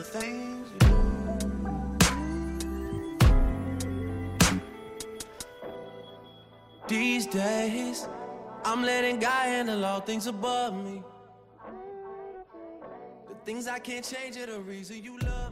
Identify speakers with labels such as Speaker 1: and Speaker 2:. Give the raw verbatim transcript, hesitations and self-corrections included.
Speaker 1: things you do. These days, I'm letting God handle all things above me. The things I can't change are the reason you love me.